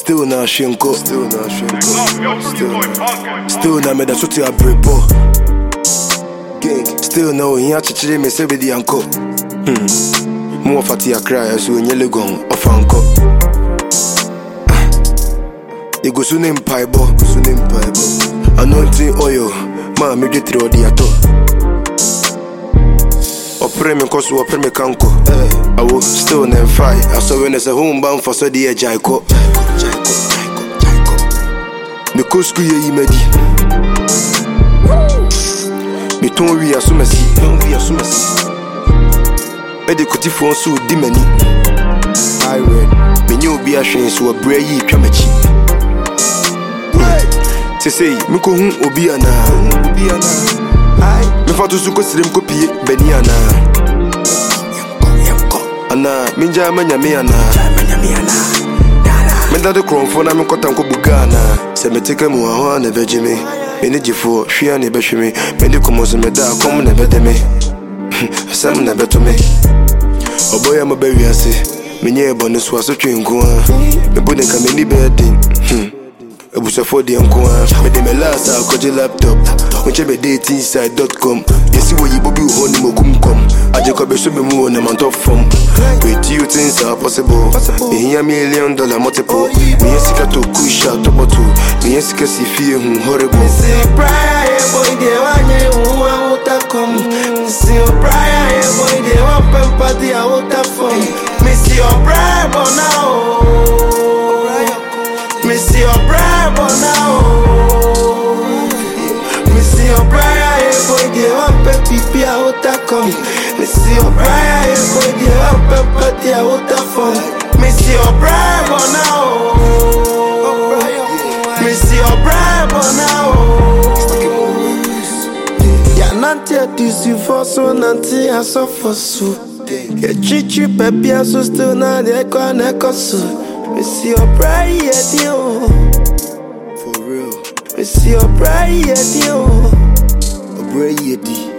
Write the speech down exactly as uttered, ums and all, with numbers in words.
Still na shinko. Still na shinko. Still. Still na me da suti abrebo. Still na ohiya chichire me se be di anko. Hmm. Mo fati akra so nyele gon ofanko. They go soon in paibo, go soon in paibo. Anointing oil, ma me get through the ato. Opre me kosu, opre me kanko. I will still nem fight. I saw when there's a home bound for so the jaiko. Me kusku ye imedi. Me ton we asumasi, ton we asumasi. Me de kuti fon so di mani. I read. Me nyu bi a hwen so abre yi twamachi. Se say, me ko hun obi ana, obi ana. Ai, me fa to su ko sirem ko pie beni ana. Ana, minja manya me ana. Manya me ana. Me da de kronfo na me kotan ko bugana. Se me teke mu aho na beje me. Me ne jifo, hwia ne behwe me. Me de komo so me da kom na bede me. Sam na beto me. Oboya mo be wiase. Me nye bonu so aso twenko a. Me bone ka me ni bedin. Ebusa for the uncle, me de me last I got your laptop. When you be dating inside dot com, you see what you bobby honey mo kum come. I just got be so be more on a month of from. With you things are possible. Me hear million dollar multiple. Me yes ka to kusha to bottle. Me yes ka si feel horrible. Me see prayer boy de wanye uwa uta come. Me see prayer boy de wa pempati a uta from. Me see your prayer boy now. Me see your prayer boy now. Me see your prayer boy de wa pepi a uta come. Me see your prayer boy de wa pempati a uta from. Me see your prayer boy now. Me see your prayer boy now. Ya nanti a disi for so nanti a so for so. Ya chichi pepi a so still na de kwa ne kosu. Me see your prayer deal. For real. Me see your prayer deal. A prayer di.